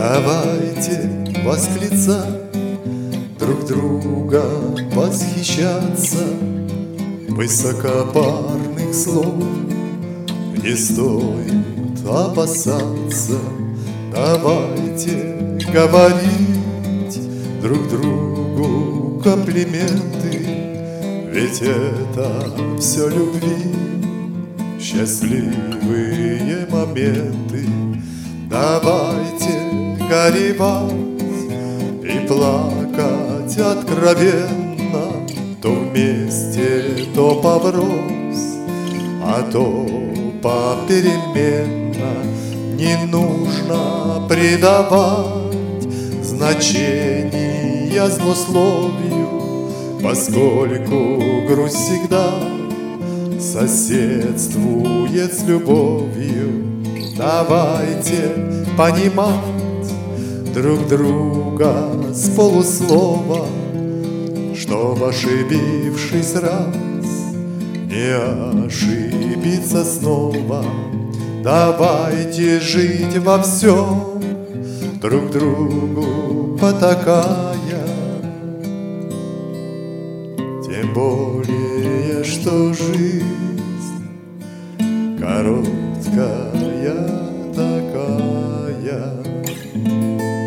Давайте восклицать, друг друга восхищаться. Высокопарных слов не стоит опасаться. Давайте говорить друг другу комплименты, ведь это все любви, счастливые моменты. Давайте горевать и плакать откровенно, то вместе, то поврос, а то попеременно. Не нужно придавать значения злословию, поскольку грусть всегда соседствует с любовью. Давайте понимать друг друга с полуслова, чтоб, ошибившись раз, не ошибиться снова. Давайте жить во всем, друг другу потакая, тем более, что жизнь короткая такая.